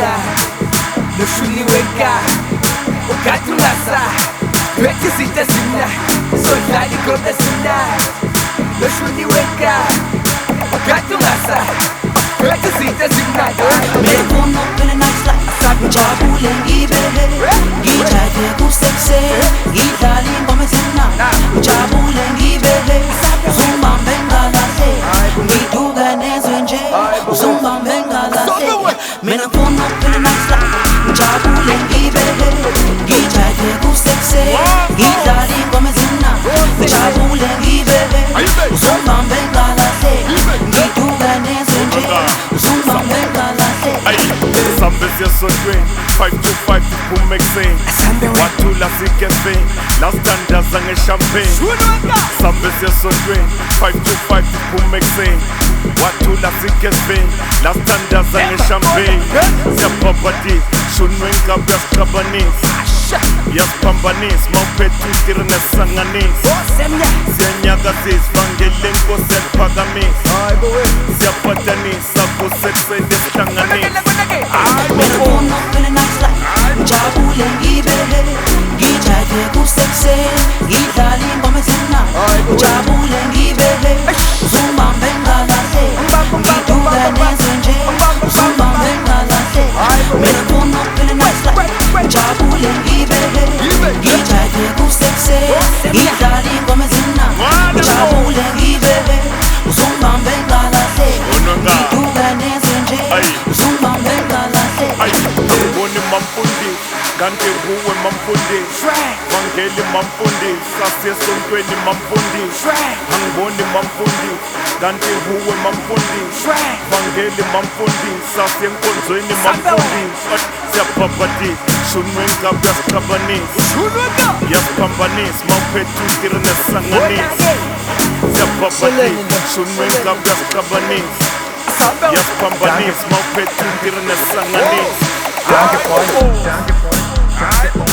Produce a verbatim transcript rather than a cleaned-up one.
zina Nushuniweka Ukatulasa Weka zita zina Solani kota zina Nushuniweka Ukatulasa Weka zita zina Mekhono phela nakuhla ngijabule ngibehe ngijayele kusekuse ngidlala ingoma ezimnandi ngijabule ngibehe uzungibambe ngalahle ngiduka nezwe nje uzungibambe ngalahle mina ngifuna phela nakuhla ngijabule ngibehe ngijayele kusekuse ngidlala ingoma ezimnandi ngijabule ngibehe uzungibambe ngalahle ngiduka nezwe nje uzungibambe ngalahle. Sambesi esondweni five to five kuphume ekuseni wathula sikefeni lasthandaza ngeshampeni Sambesi esondweni five to five kuphume ekuseni wathula sikefeni lasthandaza ngeshampeni Siyapaphatisa shunwenkabi yasiqabanisa yasiphambanisa mawuphethe utiri nesanganisa Siyanyakazisa vangele inkosi yakuphakamisa Siyaphathanisa kusekuseni esihlanganisa Mina ngifuna phela nakuhla ngijabule ngibehe ngijayele kusekuse ngidlala ingoma ezimnandi ngijabule ngibehe uzungibambe ngalahle ngiduka nezwe nje uzungibambe ngalahle mina ngifuna phela nakuhla ngijabule ngibehe ngijayele kusekuse ngidlala ingoma ezimnandi ngijabule ngibehe uzungibambe ngalahle ngiduka nezwe nje uzungibambe ngalahle. Angiboni mamfundisi kanti kuwe mamfundisi Vangeli mamfundisi sasesontweni mamfundisi Angiboni mamfundisi kanti kuwe mamfundisi Vangeli mamfundisi sasenkonzweni mamfundisi Siyapaphatisa shunwenkabi yasiqabanisa yasiphambanisa mawuphethe utiri nesanganisa Siyapaphatisa shunwenkabi yasiqabanisa yasiphambanisa mawuphethe utiri nesanganisa Danke, Freunde. Danke, Freunde. Danke.